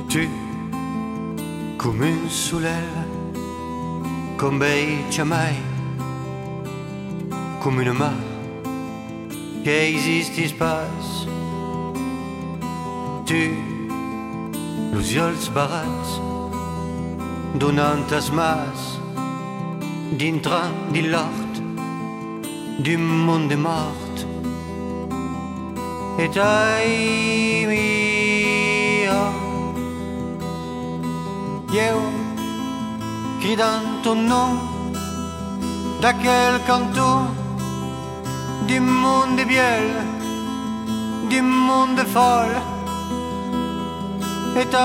Tu, come un soleil, con bei mai, come una mar che esiste spas. Tu, los ulls barats, donant as mas, dintre de l'art, du món de mort. Et ai mia, eu cridant ton nom d'aquel cantó du monde biel, du monde folle. Et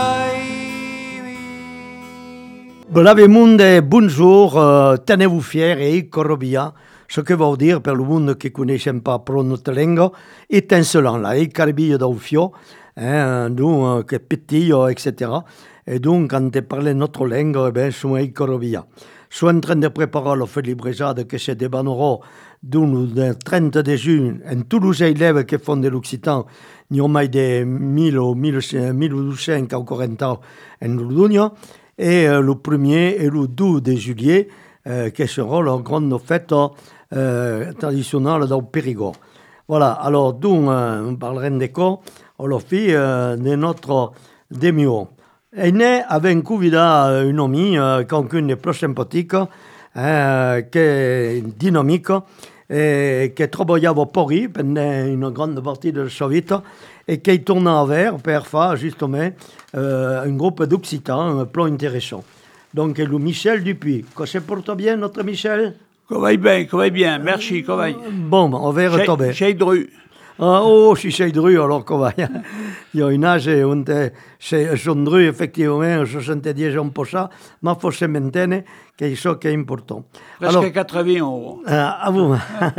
Brave monde, bonjour, tenez-vous fiers et corrobia, ce que veut dire per le monde qui ne connaît pas pro notre langue, étincelant là, et caribillo d'aufio, donc que petit, etc. Et donc, quand tu parles notre langue, eh ben, je suis corrobia. Je suis en train de préparer le fait de librejade que se débanera le 30 de juin, en tous les élèves qui font de l'Occitan, il y a mai de 1000 ou 1200 ou 40 ans en Lourdonia, et le 1er et le 2 de juillet, qui sera la grande fête traditionnelle dans le Périgord. Voilà, alors, donc, on parlera de quoi, on le fait de notre demi-heure. È né avec Cuvida un ami quelqu'un de plus sympathique, qui est dynamique, qui travaillava à Paris pendant une grande partie de sa vie et qui tourna vers pour faire justement un groupe d'Occitans plus intéressant. Donc, le Michel Dupuis. Que se porte bien, notre Michel? Comment bien, merci, comment va? Bon, on va retomber. Chez Dru. Oh, si sei Dru, alors comment va? Il y a une âge où son Dru, effectivement, 70 ans pour ça, mais il faut se maintenir, que c'est ça qui est important. Presque alors, 80 euros. Ah bon?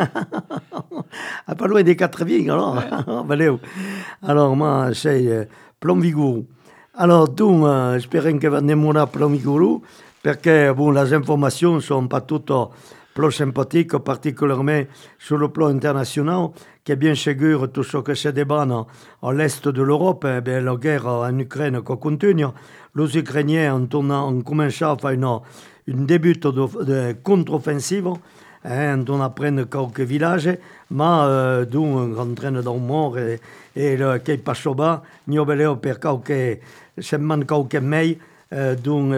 Pas loin des 80, alors. Ouais. Alors, moi, c'est Plom Vigourou. Alors, donc, j'espère que vous allez Plom Vigourou, parce que bon, les informations ne sont pas toutes plus sympathiques, particulièrement sur le plan international, qui est bien sûr tout ce que se débat à l'est de l'Europe, la guerre en Ukraine qui continue. Les Ukrainiens ont commencé à faire une début de contre-offensive, on apprend quelques villages, mais donc on entraîne dans le mort et le qui passe au bas, nous avons per quelques semaines, quelques mails, donc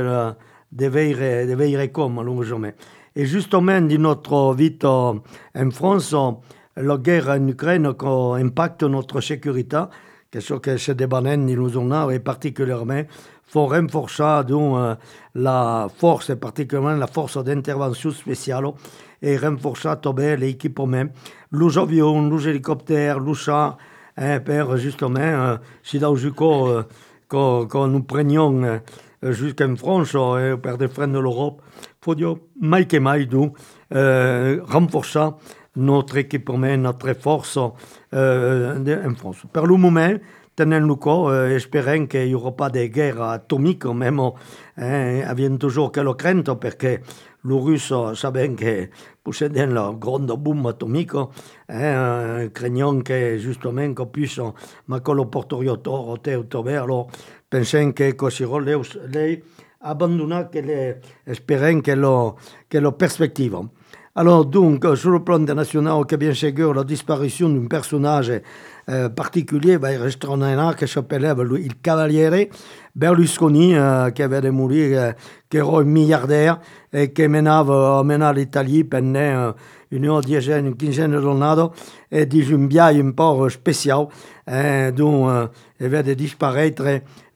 devait comme malheureusement. Et justement, dans notre vie en France, la guerre en Ukraine impacte notre sécurité, que ce que se débat nous ont et particulièrement faut renforcer donc la force, et particulièrement la force d'intervention spéciale, et renforcer l'équipement, les avions, les hélicoptères, les chars, pour justement, si dans le cas que nous prenions jusqu'en France, pour défendre l'Europe, il faut dire, mai que mai, donc, renforcer notre équipement, notre force en France. Pour le moment, tenons le cas, espérons qu'il n'y aura pas de guerre atomique, même, avons toujours quelques craintes, parce que les Russes savent que possèdent la grande bombe atomique, craignant que justement qu'on puisse mettre le porte-riotto alors pensons que si les abandonner, espérons que la perspective. Alors donc, sur le plan international, que bien sûr, la disparition d'un personnage particulier va rester en un an qui s'appelait il Cavaliere Berlusconi, qui avait de mourir, qui era un milliardaire et qui menait l'Italie pendant une dizaine, une quinzaine d'années et dans un biais un peu spécial, dont il avait de disparaître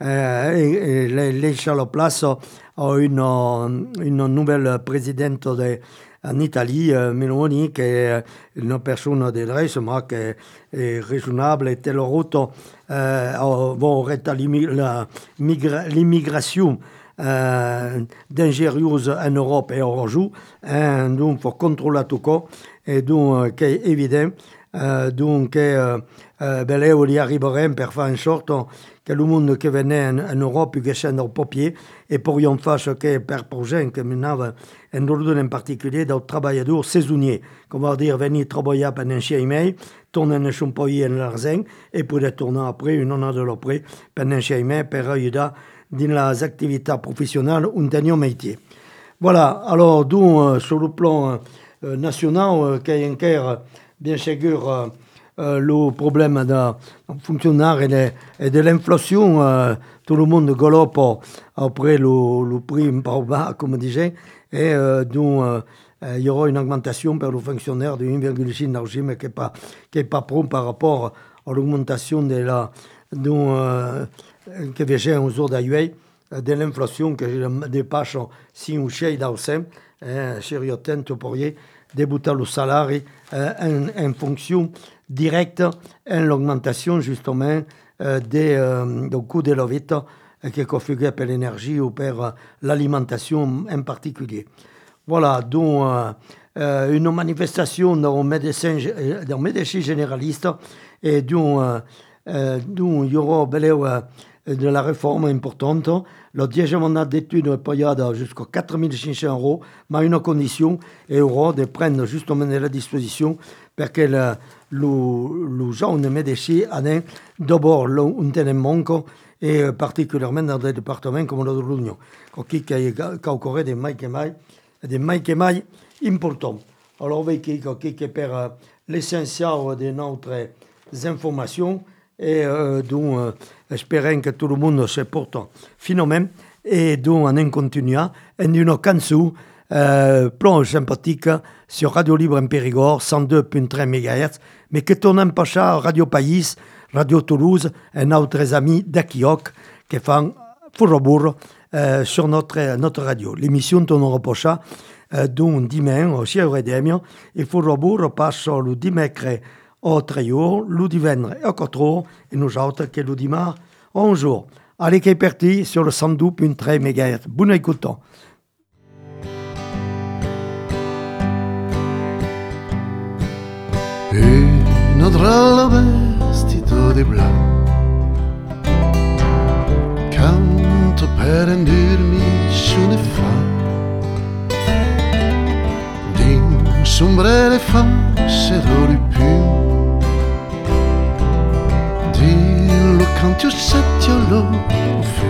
et laisser la place à une nouvelle présidente en Italie, Meloni, qui est une personne de dresse, mais qui est raisonnable, et telle route va l'immigration dangereuse en Europe et en joue, donc il faut contrôler tout ça, et donc qui est évident, donc on y arriverait pour faire en sorte que le monde qui venait en Europe puisse être au papier et pourrions faire ce que per projet que maintenant en ordre en particulier des travailleurs saisonniers, qu'on va dire venir travailler pendant 6 mois, tourner dans son pays en l'argent et puis retourner après une année de l'après pendant 6 mois pour aider dans les activités professionnelles un dernier métier. Voilà, alors donc sur le plan national, qu'il y a encore bien sûr le problème des fonctionnaires et de l'inflation, tout le monde galope après le prix par bas, comme disait, et donc il y aura une augmentation pour les fonctionnaires de 1,5 d'argent, mais qui n'est pas prompt par rapport à l'augmentation de la que vient un jour d'aujourd'hui de l'inflation qui dépasse 5 ou 6%, sérieux pour débuter le salaire en fonction directe en l'augmentation justement du coût de la vie qui est configuré per l'énergie ou per l'alimentation en particulier. Voilà, donc une manifestation d'un médecin généraliste et donc il y aura de la réforme importante. Le 10 mandat d'études est payé jusqu'à 4 500 €, mais à une condition, et aura de prendre justement la disposition pour que le jeune médecin ait d'abord un terrain manque, et particulièrement dans des départements comme le de l'Union, qui a encore des mailles importants. Alors, qui per l'essentiel de notre informations, et donc espérons que tout le monde se porte finalement, et donc on continue en une canson plan sympathique sur Radio Libre en Périgord, 102.3 MHz, mais que tournons pas ça à Radio Pays, Radio Toulouse et nos amis d'Akioc qui font fourrobourg sur notre radio. L'émission tournera pas ça donc dimanche, aussi à Redemio, et fourrobourg passe le dimanche au 3 jours, le dimanche à 4 jours, et nous autres que le dimanche à 1 jour. Allez, qui est parti sur le 102.3 MHz. Bonne écoute. Una dralla vestito di blu, canto per rendermi su ne fa, din sombrere fassero di più, dillo canti o setti o lo fu,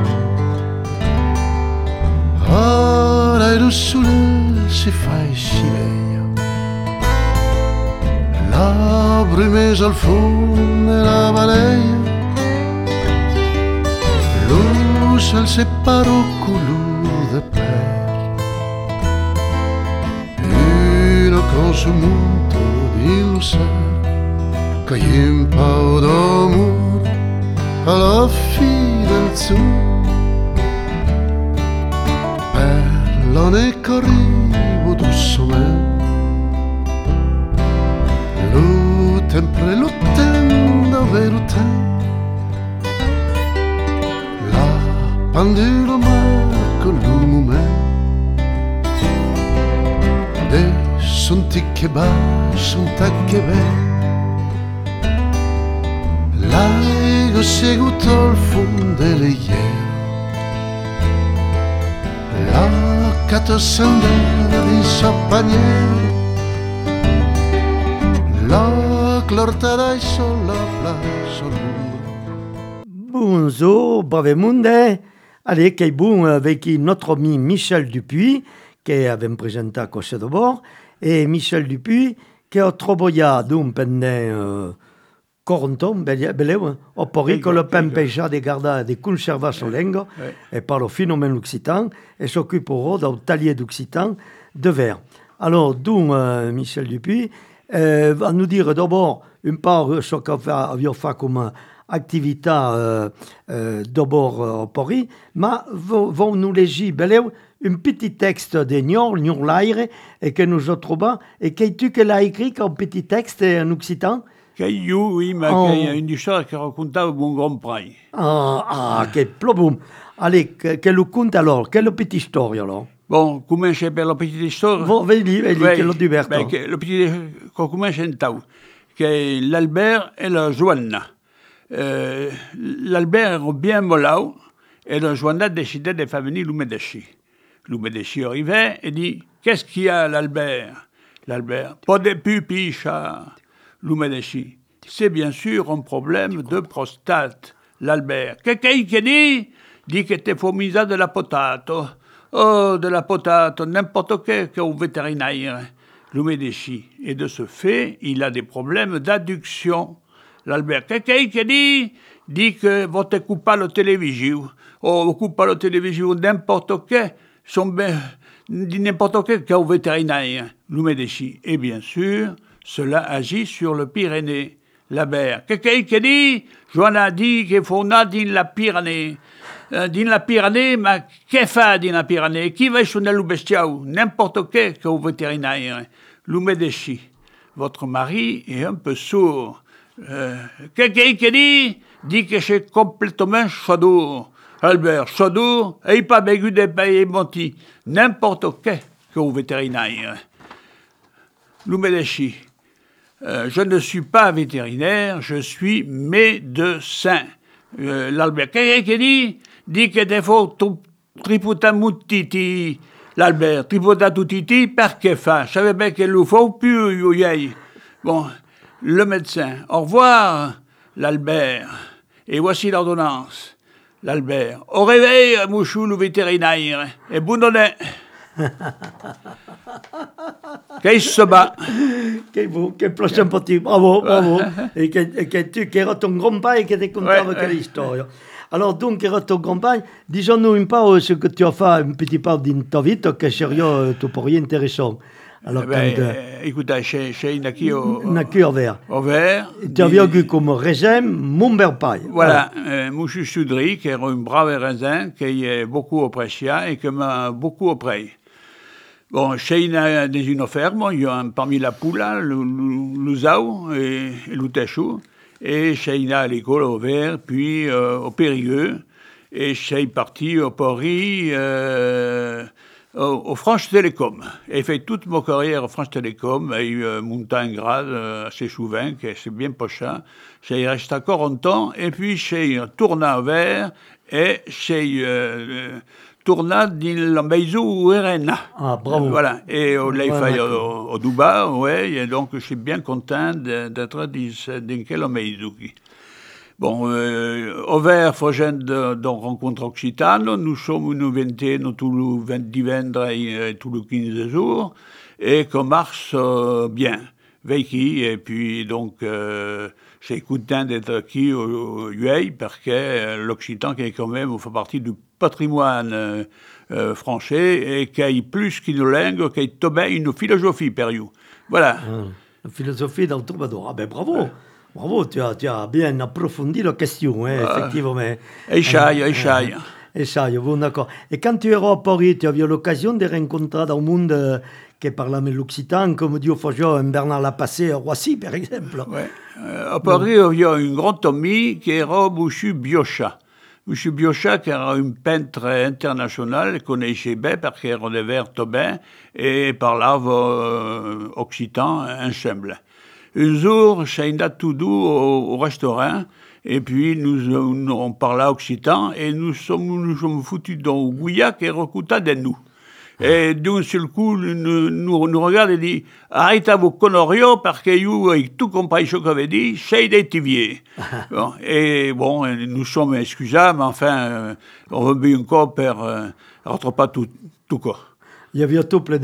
ora il sole si fa e si veglia, la brumesa al fondo e la baleia, luce al separo color de per, una cosa molto di luce, che in pau d'amore alla fine del su, per l'one che arrivo du sommet, sempre lottando verità, la pendula marca l'uomo de son tic bas, son tac bel, l'aigo seguito al fondo delle ieri, la catosandera di Champagne, la clortada sur la place. Bonjour, brave monde. Allez, qui est bon avec notre ami Michel Dupuis, qui avait présenté à Coche de Bord, et Michel Dupuis, qui a travaillé pendant 40 ans, au Poricolo Pempéja de Garda de Conservation Lengo, et par le phénomène occitan, et s'occupera d'un talier d'occitan de verre. Alors, donc, Michel Dupuis, va nous dire d'abord une part ce qu'on fait comme activité d'abord au Paris, mais vont nous lire un petit texte de Nior Laire et que nous trouvons, et qu'est-ce que l'a écrit comme petit texte en occitan? Oui, mais il y a une histoire qui raconte au bon Grand Prix. Quel plomb. Allez, quel conte alors? Quelle petite histoire alors? Bon, commence per la petite histoire. Vedi, che lo diverto. Le petit, qu'on commence en tau, que l'Albert et la Joanna. L'Albert est bien molau, et la Joanna décidait de faire venir l'Oumedeschi. L'Oumedeschi arrivait et dit, qu'est-ce qu'il y a, l'Albert? L'Albert, pas de pupicha. L'Oumedeschi, c'est bien sûr un problème de prostate. L'Albert, qu'est-ce qu'il dit? dit que te faut mise de la potato. Oh, de la potato, n'importe quel qu'au vétérinaire, l'Umedeschi. Et de ce fait, il a des problèmes d'adduction. L'Albert, quelqu'un qui dit que votre coupe pas la télévision, ou coupe pas la télévision, n'importe quel, dit n'importe quel qu'au vétérinaire, l'Umedeschi. Et bien sûr, cela agit sur le Pyrénées, l'Albert. Quelqu'un qui dit, Joanna dit qu'il faut naître dans la Pyrénées. Din la Pyrénées, mais qu'est-ce fait dans la Pyrénées? Qui va sur le bestiau? N'importe quel qu'au vétérinaire. L'Umedeschi. Votre mari est un peu sourd. Quelqu'un qui dit que c'est complètement chaud. Albert, chaud, et pas bégu de payer monti. N'importe quel qu'au vétérinaire. L'Umedeschi. Je ne suis pas vétérinaire, je suis médecin. L'Albert. Quelqu'un qui dit que des fois, tripotamutiti, l'Albert, tripotatutiti, perché fa? Je savais bien qu'il le faut, plus, bon, le médecin. Au revoir, l'Albert. Et voici l'ordonnance. L'Albert. Au réveil, mouchou, le vétérinaire. Et boudonnet. Qu'est-ce se bat? Che prochain petit, bravo. Et que era ton grand-père qui était content avec quelle histoire. Alors donc, era ton grand-père, disons-nous un peu ce que tu as fait, un petit peu dans ta vie, que serait tout pour rien intéressant. Alors, écoute, chez Naki au vert. Au vert. Tu as vu comme raisin, mon père. Voilà, Mouchou Soudry, qui est un brave raisin, qui est beaucoup apprécié et qui m'a beaucoup apprécié. Bon, chez une ferme, il y a parmi la poula, le zao et le téchou, et chez à l'école au vert, puis au Périgueux, et chez parti au Paris, au France Télécom. Et fait toute ma carrière au France Télécom, et monté un grade assez souvent, qui c'est bien pocha. Chez reste encore longtemps, et puis chez tourna au vert, et chez tourna dans l'ambaisou Erena. Ah, bravo. Voilà. Et on l'a fait au Dubaï, ouais, et donc je suis bien content d'être dans quel ambaisou. Bon, au vert, faut de rencontre occitane, nous sommes une vingtaine, tous les 20 divendres et tous les 15 jours, et qu'on marche bien. Vécu, et puis donc, je suis content d'être ici au UEI, parce que l'Occitan, qui est quand même, fait partie du patrimoine français, et qui a plus qu'une langue, qui a bien une philosophie, Périou. Voilà. La philosophie dans le troubadour. Ah ben bravo. Ouais. Bravo, tu as bien approfondi la question, effectivement. Échaille, bon, d'accord. Et quand tu eras à Paris, tu as eu l'occasion de rencontrer dans le monde qui parle l'occitan, comme dit un Bernard Lapassé à Roissy, par exemple. Ouais. À Paris, il y a un grand ami qui era Mouchu Biocha. Mouchu Biocha, qui era un peintre international, connaissait bien parce qu'il era de Vertobin et parlava occitan ensemble. Un jour, j'ai été tout doux au restaurant, et puis on parlait occitan, et nous sommes foutus dans le gouillac et recouta de nous. Et d'un seul coup, nous regarde et dit, arrêtez vos conneries, parce que vous avez tout compris ce que j'avais dit, c'est des tiviers. Bon, et bon, nous sommes excusables, mais enfin, on veut bien encore rentre pas tout corps. Il y avait tout plein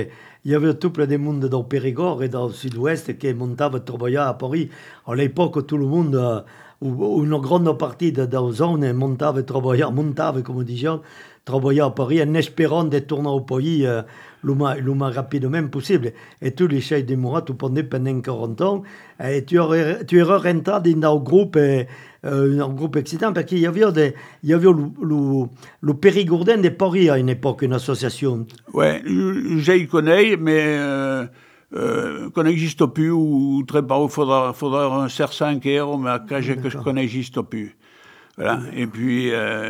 de monde dans le Périgord et dans le sud-ouest qui montaient travailler à Paris. À l'époque, tout le monde, ou une grande partie de la zone, montave, comme disons, travailler à Paris en espérant de tourner au pays le moins rapidement possible. Et tous les chefs de Moura, tu pendant 40 ans, et tu es rentré dans un groupe excitant, parce qu'il y avait le Périgourdin de Paris à une époque, une association. Oui, je connais, mais qu'on n'existe plus, ou très pas, il faudra un certain 5 euros, mais après, qu'on n'existe plus. Voilà. Et puis,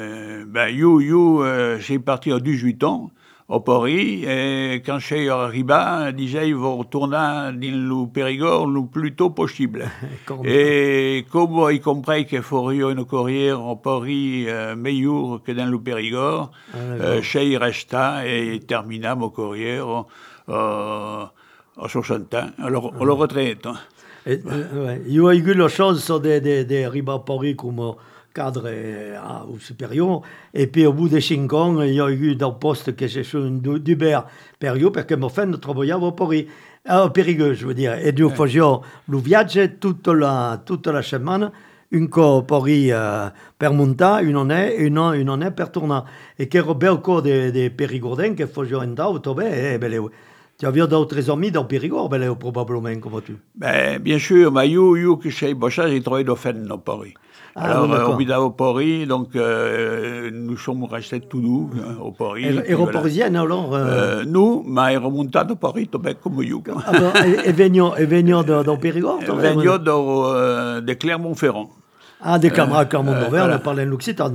j'ai parti à 18 ans, au Paris, et quand je suis arrivé, je disais, il va retourner dans le Périgord le plus tôt possible. Et comme il comprit qu'il faudrait une carrière au Paris meilleure que dans le Périgord, je resta et termina ma carrière à 60 ans, à la retraite. Il y a eu la chance d'arriver à Paris comme cadre ou supérieur. Et puis au bout de 5 ans, il y a eu un poste que j'ai fait d'Hubert Perriot, parce que mon frère travaillait au Périgueux, je veux dire. Et nous faisions le voyage toute la semaine, une Paris per montar, une année per tornar. Et qu'il y avait encore des Périgourdins qui faisaient un auto, tu avais d'autres amis dans Périgord, probablement, comme tu. Ben, bien sûr, mais you que chez Bochage, il travaillait d'Offen au Paris. Alors, on habite au Paris, donc nous sommes restés tous nous au Paris. Et aux Parisiennes, alors nous, mais remonté au Paris, comme you. Et venions dans Périgord Venions de Clermont-Ferrand. Ah, des camarades Clermont-Auvergne, on parlait l'occitan,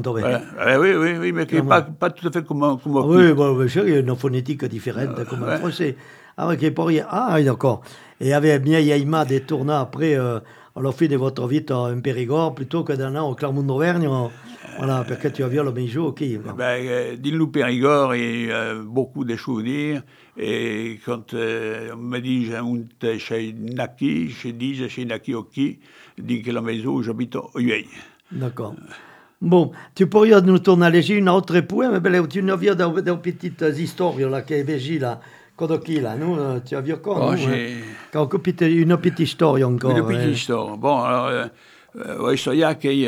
oui, mais qui n'est pas tout à fait comme oui, il y a une phonétique différente, comme en français. Ah, ok, d'accord. Et il y avait bien Yaïma des tournas après, on l'a fait de votre vie en Périgord, plutôt que d'un an au Clermont-Auvergne, voilà, parce que tu as vu le même jour, ok. Dis-nous Périgord, il y a beaucoup de souvenirs, et quand on m'a dit, chez Naki, chez Naki Oki, dit que la maison où j'habite au Ueil. D'accord. Bon, tu pourrais nous tourner à léger une autre point, mais tu nous as des petites histoires là, qui est là, Kodoki, là, nous, tu as vu encore, une petite histoire encore. Une petite histoire. Bon, alors, l'histoire qui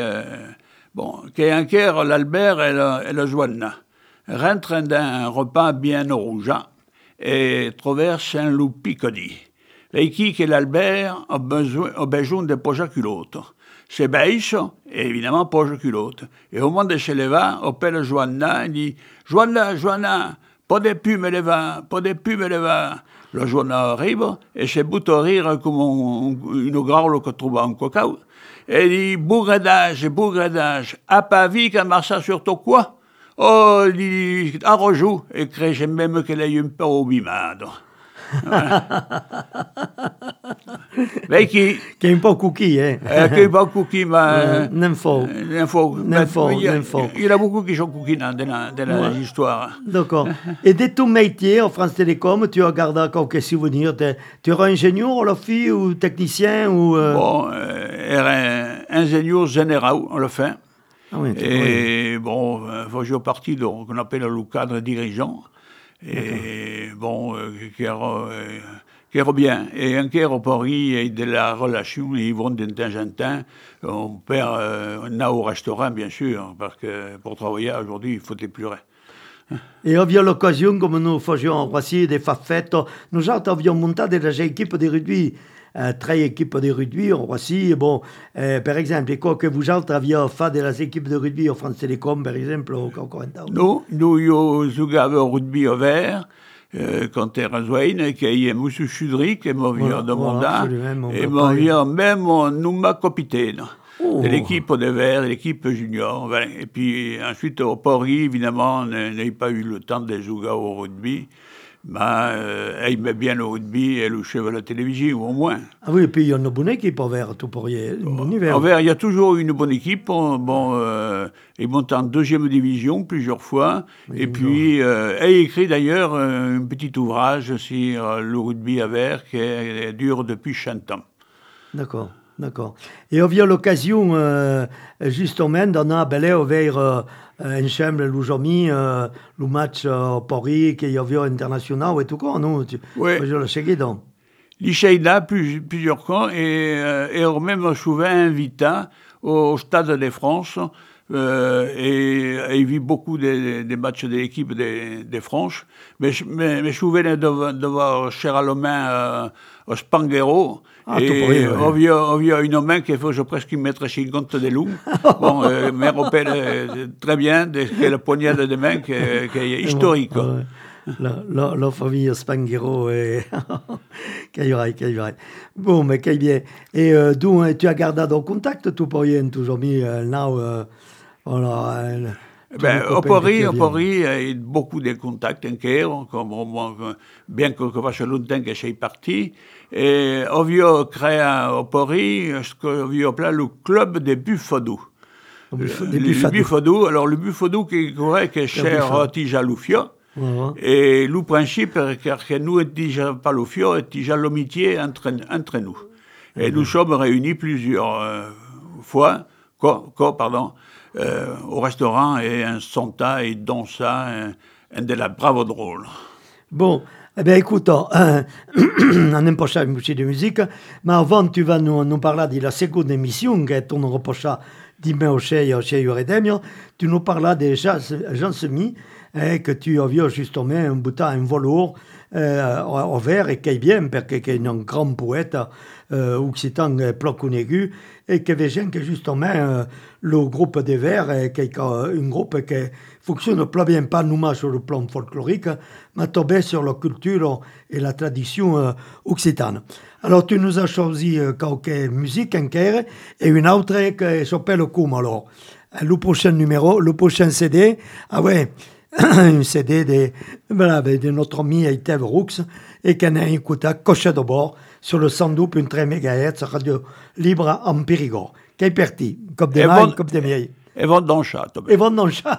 est encore l'Albert et la Joanna rentrent d'un repas bien rougeant et traversent un loup picodi. L'équipe et l'Albert ont besoin de poser culotte. C'est baisse, et évidemment, pose culotte. Et au moment de se lever, on appelle Joanna, il dit « Joanna, pas de pu me lever. » La Joanna arrive, et se bout à rire comme une graule que trouve en cacao. Et dit « Bougredage, à pas vu qu'elle marche sur ton quoi ?» Oh, il dit « À rejoue, et crée j'aime même qu'elle ait un peu au bimade. » Qui è un po' cookie, che è un po' cookie, ma non faux. Il y en a beaucoup qui sont cookies dans l'histoire. D'accord. Et de ton métier en France Télécom, tu as gardé quelques souvenirs? Tu es ingénieur, la fille, ou technicien ou Bon, ingénieur général, on le fait. Ah oui, et bon, je suis parti de ce qu'on appelle le cadre dirigeant. Et bon, qui est bien. Et encore au Paris, et de la relation, ils vont de temps en temps. On a au restaurant, bien sûr, parce que pour travailler aujourd'hui, il faut épurer. Et on a l'occasion, comme nous faisions aussi des fêtes, nous avions monté des équipes de rugby. 3 équipes de rugby en Roissy. Bon, par exemple, quoi que vous aviez fait des équipes de rugby en France Télécom, par exemple, au Corentin? Nous jouons au rugby au vert, quand on rejoint, qu'il y a M. Chudry, qui m'a vu de mandat, et m'a vu même nous capitaine. De l'équipe de verre, de l'équipe junior. Voilà. Et puis ensuite, au Paris, évidemment, on n'a pas eu le temps de jouer au rugby. Mais il met bien le rugby et le chef à la télévision, au moins. Ah oui, et puis il y a une bonne équipe en vert, tout pour rien. En vert, il y a toujours une bonne équipe. Bon, ils montent en 2e division plusieurs fois. Oui, et puis, il écrit d'ailleurs un petit ouvrage sur le rugby à vert qui dure depuis 100 ans. D'accord. Et on a l'occasion, justement, on a vers ensemble l'aujourd'hui, le match au Paris, qu'il y avait international et tout quoi, non? Oui. Je le sais donc. L'Icheïda, plusieurs fois, et même souvent invité au Stade de France, et il vit beaucoup des matchs de l'équipe de France. Mais je souvent de voir Cher-Allomain au Spanghero. Et on vient une main qui fait presque 1,50 m de long. Bon, mais on rappelle très bien que la poignade de main qui est historique. La famille Spanghero et qu'il Bon, mais qu'il bien. Et donc, tu as gardé dans contact tout pour rien, toujours mis là, voilà. Au Paris, il y a beaucoup de contacts encore, bien que ça fasse longtemps que je suis parti. Et on a créé au Paris ce qu'on appelle le club des Buffodou. Le Buffodou, alors le Buffodou qui est cher Tija Loufia. Et le principe, que nous, déjà pas Loufia, est déjà l'amitié entre nous. Et nous sommes réunis plusieurs fois, au restaurant et un sonta et donsa, un de la bravo drôle. Bon, eh bien écoute, on empocha un petit de musique, mais avant tu vas nous parler de la seconde émission che tu nous reprochas di me au Chez Redemio, tu nous parlas de Jean Semi, que tu as vu justement un bouton, un velours au vert et qui est bien, parce qu'il est un grand poète occitan aigu, et que vient que justement le groupe des Verts, qui est un groupe qui fonctionne pas bien, pas nous sur le plan folklorique, mais tombé sur la culture et la tradition occitane. Alors tu nous as choisi quelques musiques encore, et une autre qui s'appelle comme alors. Le prochain numéro, le prochain CD, ah ouais, un CD de notre ami Aitev Roux, et qu'on a écouté à Coche de bord sur le 102.3 MHz radio libre en Périgord. Qui est parti, comme des mains, comme des vieilles. Et vont dans le chat. Et vont dans le chat.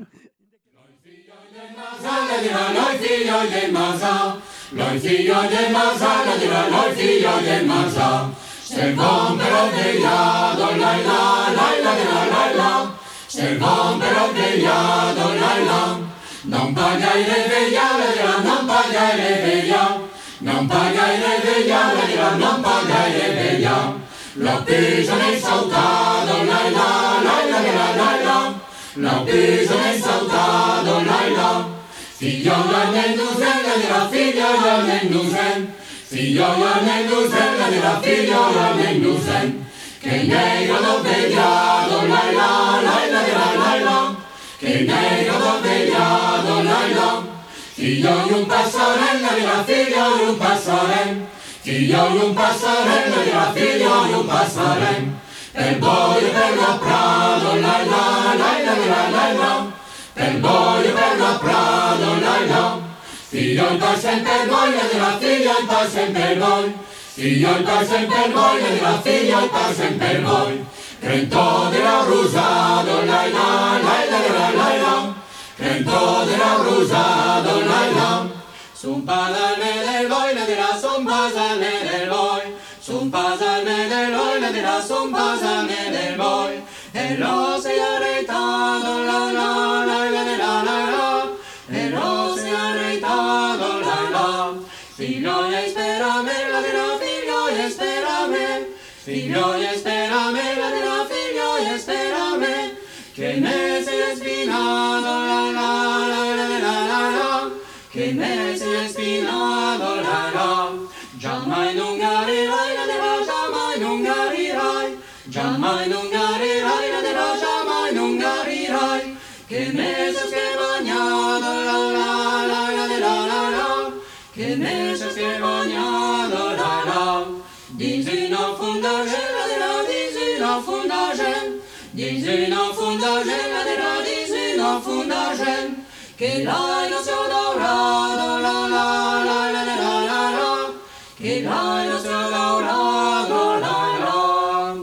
Non pagaire vegliare, non pagaire vegliare, non pagaire vegliare, non pagaire vegliare. L'ho preso nel saltato, lai la, lai la, lai la, lai la. L'ho preso nel saltato, lai la. Figliola nel nusella della figliola nel nusen, figliola nel nusella della figliola nel nusen. Che negro l'ho vegliato, lai la, lai la, lai la, lai la. Che negro l'ho vegliato, lai la. Figlio di un pastorello, della figlio di un pastorello. Figlio di un pastorello, della figlio di un pastorello. Per boio per la prado, lai la, lai la, lai la, lai la. Per boio per la prado, lai la. Figlio il pa sempre boio, della figlio il pa sempre boio. Figlio il pa sempre boio, della figlio il pa sempre boio. Crento della Rosado, lai la, lai la, lai la, lai la. Crento della Rosado, lai la. Sun pasalme del boina della sun pasalme del boy. Sun pasalme del boina della sun pasalme del boy. E lo sei arretato, la la, la la la la la. E lo sei arretato, la la. Figlio e sperame, la della figlio e sperame. Figlio e sperame, la della figlio e sperame. Che ne sei spinato, la la la la la la la. Che ne sei spinato, la la. Giammai non garirai, la della giammai non garirai. Giammai non garirai, la della giammai non garirai. Che ne sei bagnato, la la la la la la la. Che ne sei bagnato, la la. Dici no fundagen, la della dici no fundagen. Dici no fundagen, la della dici no fundagen. Che l'hai lo sia dorato, la la la la la la la la. Che l'hai lo sia dorato, la la.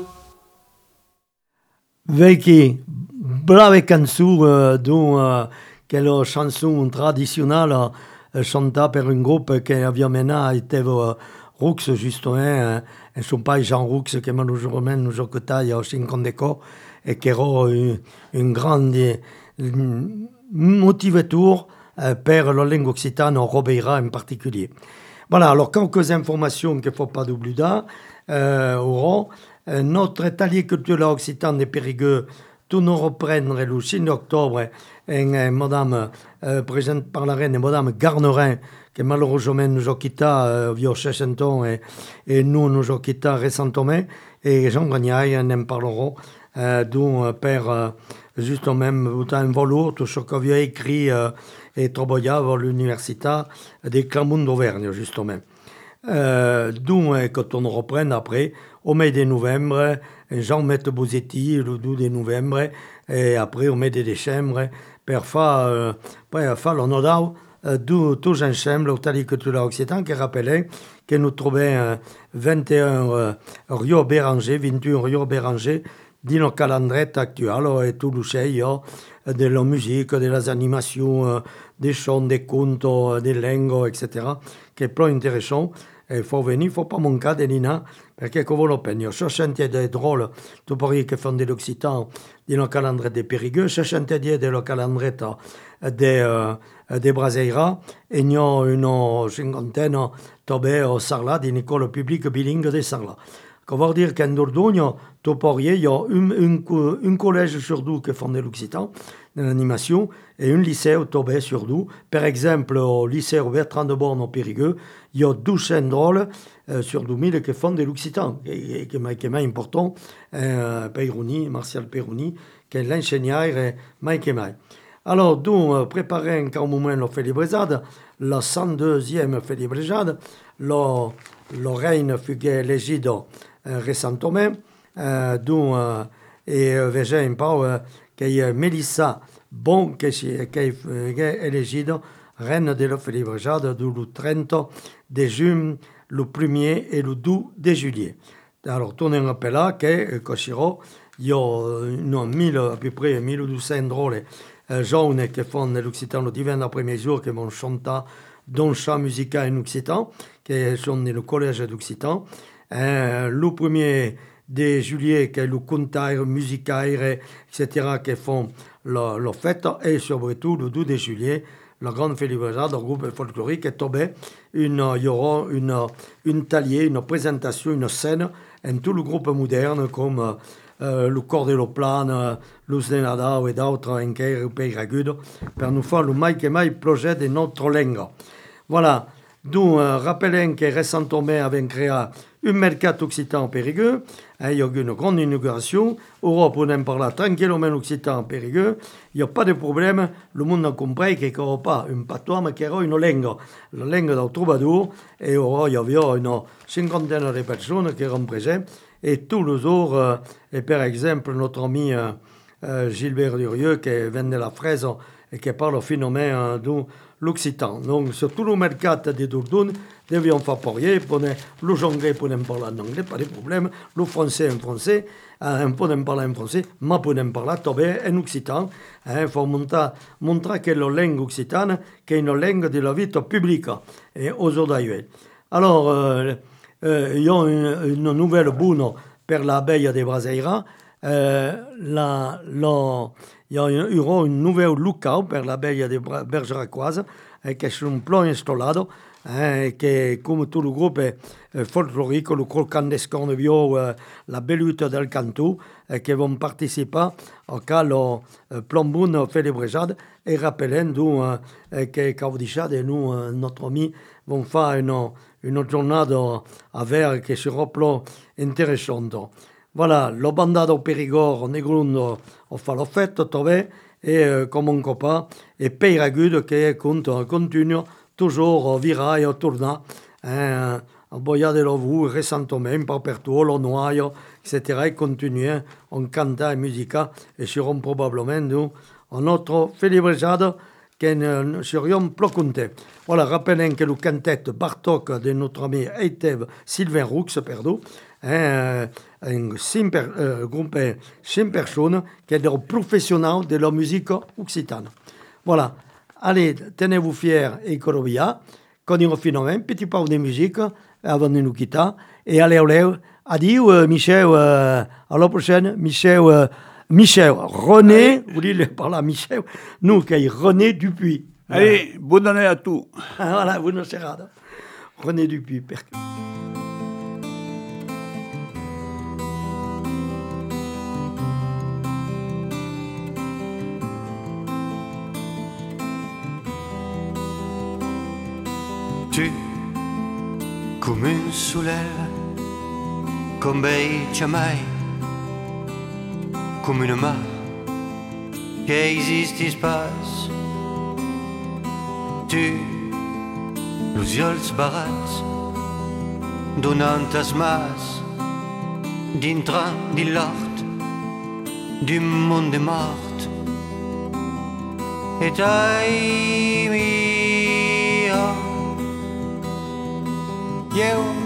Vecchi, brave canzoni che la chanson traditionnelle chantée per un groupe che aveva menato Aitev Roux, justement, un champagne Jean Roux che malheureusement nous a quittés il y a 50 ans et qui era un grande motivateur per la langue occitane en Robeira en particulier. Voilà, alors quelques informations qu'il ne faut pas oublier. Notre atelier culturel occitan de Périgueux tourne reprendre le 6 octobre en madame, présente par la reine, madame Garnerin, qui malheureusement nous a quittés il y a 60 ans et nous nous a quittés récemment, et Jean Gagnaille en parleront, dont père justement un velours, tout ce qu'il avait écrit et travaillé à l'université des Clermont d'Auvergne, justement. D'où, quand on reprend après, au mai de novembre, Jean-Mette Bosetti, le 12 de novembre, et après au mai de décembre, per faire l'honneur tous ensemble au Tali Culture Occitan, qui rappelait que nous trouvions 21 Rio Béranger, 21 Rio Béranger, dans le calendrier actuel, et tout le chai, de la musique, de les animations, des chants, des contes, des langues, etc., qui est plus intéressant. il faut venir, il ne faut pas manquer de Nina, perché come lo penso, c'è gente di drôle, tu parli che fanno dell'Occitan, di un calendrier de Périgueux, c'è gente dello calendrier de Braseira, e ne ho una cinquantaine o Sarlat, di l'école publique bilingue de Sarlat. Ça veut dire qu'en Dordogne, tu parles, il y a un collège sur deux qui font de l'Occitan, de l'animation, et un lycée au Tobé sur deux. Par exemple, au lycée Bertrand de Borne au Périgueux, il y a 12 drôles sur 2000 qui font de l'Occitan, qui est important, Peyroni, Martial Peyroni, qui est l'ingénieur, qui est alors, nous préparons un moment la Félibrésade, la 102e Félibrésade, le reine fut élégée récemment, et veja un peu que Mélissa Bon, qui est élégée reine de la Félibrésade du 30 de juin, le 1er et le 2 de juillet. Alors, on a rappelé là que Cochiro, il y a à peu près 1200 drôles jeunes qui font de l'Occitan le divin après-midi qui vont chanter dans le chant musical en Occitan, qui sont dans le collège d'Occitan. Le 1er de juillet, qui est le contaire musical, etc., qui font la fête, et surtout le 2 de juillet, la grande Félibrésade, le groupe folklorique est tombé. Il y aura une talier, une présentation, une scène, en tout le groupe moderne, comme le Cor de l'Oplan, Luz de Nadal et d'autres en Pays Ragudo, pour nous faire le mai que mai projet de notre langue. Voilà. Nous rappelons que récemment avons créé un mercat occitan Périgueux. Il y a eu une grande inauguration. Europe, on en parle tranquillement occitan Périgueux. Il n'y a pas de problème. Le monde a compris qu'il n'y aura pas un patois, mais qu'il y aura une langue. La langue del troubadour. Et il y avait une cinquantaine de personnes qui étaient présentes. Et tous les jours, et par exemple, notre ami Gilbert Durieux, qui vient de la Fraise et qui parle au phénomène de l'Occitan. Donc, sur tout le mercat de Dordogne, devions faire parler, le anglais pour parler en anglais, pas de problème, le français en français, on peut parler en français, mais on peut parler tombé en occitan. Il faut montrer que la langue occitane, qui est une langue de la vie publique, et aujourd'hui. Alors, il y a une nouvelle bonne pour l'abeille de Braseira. Il y aura une nouvelle lookout per l'abeille de Bergeracoise, qui est un plan installé, che come tutto il gruppo folklorico, il col candescornevio, la Bellute del Cantu, che vont participer a lo plombun Félibrésade, et rappellant che Caudichat et nous, notre ami, vont faire une journée à ver che sera plan intéressante. Voilà, le bandado Périgord, Negrundo, on fait la fête, Tové, et comme un copain, et Peyragude qui continue toujours viraille, tourna, a boia de l'ovu, récemment, par pertuo, le noyau, etc., et continue, on cante la musique, et seront probablement, nous, en notre Félibrésade, que nous serions plus contents. Voilà, rappelons que le quintet Bartok de notre ami Eitev Sylvain Roux, perdon, un groupe de 5 personnes qui est des professionnels de la musique occitane. Voilà. Allez, tenez-vous fiers et corobia. Quand on finit un petit peu de musique avant de nous quitter. Et allez, adieu, Michel. À la prochaine, Michel. René, vous dites par là, Michel. Nous, qui est René Dupuis. Allez, bonne année à tous. Voilà, buona serata. René Dupuis. Tu, come un soleil, comme bei jamais, come une main che esiste pas. Tu, los ulls barats, donant as mas, dintre de l'art, du monde mort. Et ai mia, eu